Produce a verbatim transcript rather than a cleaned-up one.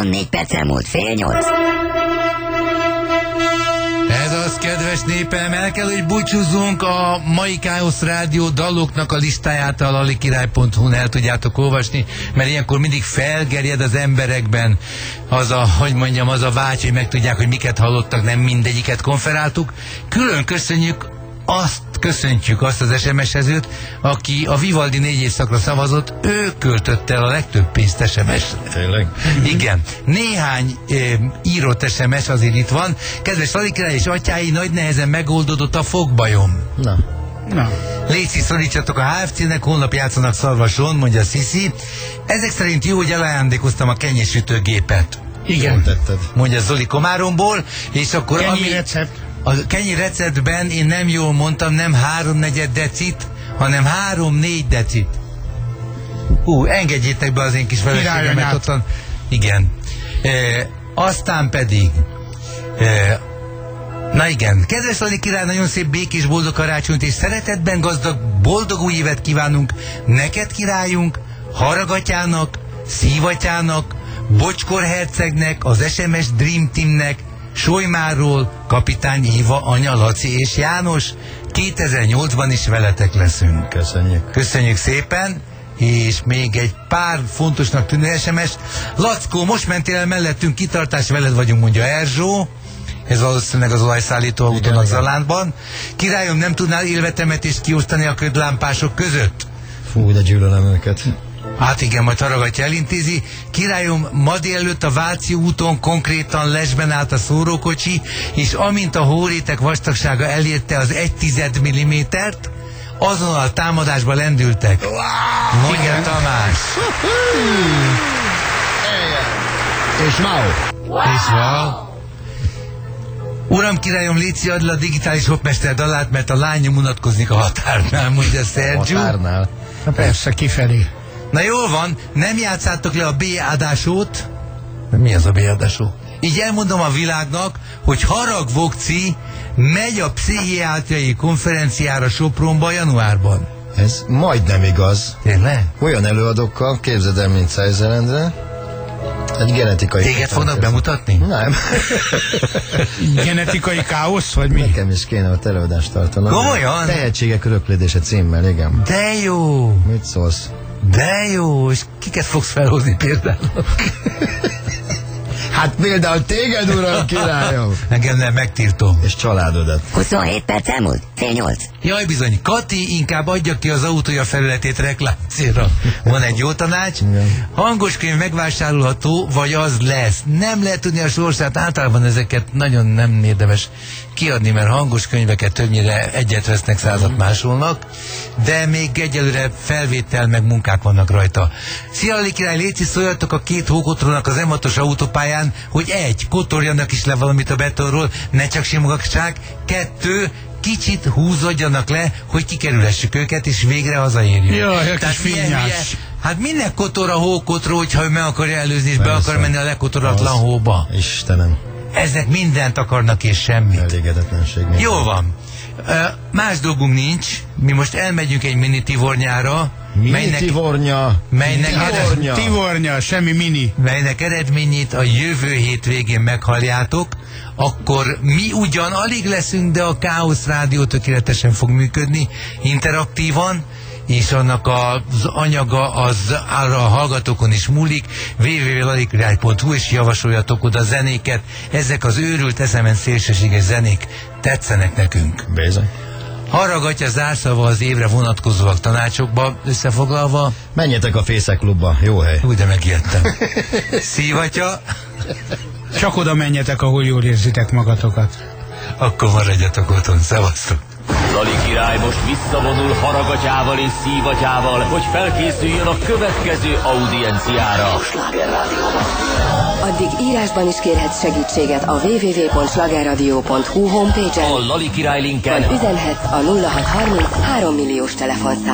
huszonnégy perc múlt fél nyolc. Ez az, kedves népem, el kell, hogy búcsúzzunk. A mai Káosz Rádió daloknak a listáját a lalikirály pont hu-n el tudjátok olvasni, mert ilyenkor mindig felgerjed az emberekben az a, hogy mondjam, az a vágy, hogy megtudják, hogy miket hallottak, nem mindegyiket konferáltuk. Külön köszönjük azt, köszöntjük azt az es em es-ezőt, aki a Vivaldi négy évszakra szavazott, ő költött el a legtöbb pénzt es em es-re. Tényleg? Igen. Néhány e, írott es em es azért itt van. Kedves Lalikirály és atyái, nagy nehezen megoldódott a fogbajom. Na. Na. Léci, szorítsatok a há ef cé-nek, holnap játszanak Szarvason, mondja Sziszi. Ezek szerint jó, hogy elajándékoztam a kenyérsütőgépet. Igen. Tetted. Mondja Zoli Komáromból, és akkor Kenyér ami... recept. A kenyér receptben én nem jól mondtam, nem háromnegyed decit, hanem három-négy decit. Hú, engedjétek be az én kis feleségemet ottan. Igen. E, aztán pedig e, na igen, kedves Lali király, nagyon szép békés boldog karácsonyt és szeretetben gazdag boldog új évet kívánunk neked, királyunk, Haragatyának, Szívatyának, Bocskor hercegnek, az es em es Dream Teamnek, Solymáról, Kapitány Éva, anya Laci és János. kétezer-nyolcban is veletek leszünk. Köszönjük. Köszönjük szépen, és még egy pár fontosnak tűnő es em es. Lackó, most mentél el mellettünk, kitartás, veled vagyunk, mondja Erzsó. Ez valószínűleg az olajszállító autónak Zalántban. Királyom, nem tudnál élvetemetést kiosztani a ködlámpások között? Fú, de gyűlölöm őket. Hát igen, majd Haragatya elintézi. Királyom, ma délelőtt a Váci úton konkrétan lesben állt a szórókocsi, és amint a hórétek vastagsága elérte az egy tized millimétert, azonnal támadásba lendültek. Wow! Mondja Tamás. És wow! És wow! Uram, királyom, léci, add le a digitális hopmester dalát, mert a lányom unatkozik a határnál, mondja Sergio. Határnál? Na persze, kifelé. Na jól van, nem játszátok le a B-adásót. Mi az a B-adásó? Így elmondom a világnak, hogy Harag Vokci megy a pszichiátriai konferenciára Sopronba januárban. Ez majdnem igaz. Tényleg? Olyan előadókkal, képzeld el, mint Szájzer Endre, egy genetikai... Téged fognak bemutatni? Nem. Genetikai káosz, vagy mi? Nekem is kéne ott előadást tartanak. Komolyan? Tehetségek öröklése címmel, igen. De jó! Mit szólsz? De jó! És kiket fogsz felhozni például? Hát például téged, uram, királyom! Engem nem, megtiltom. És családodat. huszonhét perc elmúlt fél nyolc. Jaj bizony, Kati inkább adja ki az autója felületét reklámcélra. Van egy jó tanács. Hangos könyv megvásárolható, vagy az lesz. Nem lehet tudni a sorsát, általában ezeket nagyon nem érdemes kiadni, mert hangos könyveket többnyire egyet vesznek, százat másolnak, de még egyelőre felvétel meg munkák vannak rajta. Szia, Lali király, léci, szóljatok a két hókotrónak az em hatos autópályán, hogy egy, kotorjanak is le valamit a betonról, ne csak simogassák, kettő, kicsit húzódjanak le, hogy kikerülhessük őket, és végre hazaérjünk. Jaj, a kis finnyás. Hát minek kotor a hókotró, hogyha ő meg akarja előzni, és be akar menni a lekotoratlan Az. hóba? Istenem. Ezek mindent akarnak, és semmit. Elégedetlenség. Jó van. Uh, más dolgunk nincs. Mi most elmegyünk egy mini tivornyára. Mini melynek, tivornya. melynek, Tivornya. Tivornya, semmi mini. melynek eredményét a jövő hétvégén meghalljátok. Akkor mi ugyan alig leszünk, de a Káosz Rádió tökéletesen fog működni, interaktívan, és annak az anyaga az arra a hallgatókon is múlik. double-u double-u double-u pont lalikirály pont hu, és javasoljatok oda zenéket. Ezek az őrült, eszemen szélsőséges zenék tetszenek nekünk. Bizony. Haragatja zárszava az évre vonatkozóak tanácsokba összefoglalva. Menjetek a Fészek klubba, jó hely. Úgy, de megijedtem. Szívatya. Csak oda menjetek, ahol jól érzitek magatokat. Akkor maradjatok otthon. Szevasztok. Lali király most visszavonul Haragatyával és Szívatyával, hogy felkészüljön a következő audienciára. Addig írásban is kérhetsz segítséget a double-u double-u double-u pont slágerradio pont hu homepage-en, A Lali király linken vagy üzenhetsz a nulla hat harminc három milliós telefonszámra.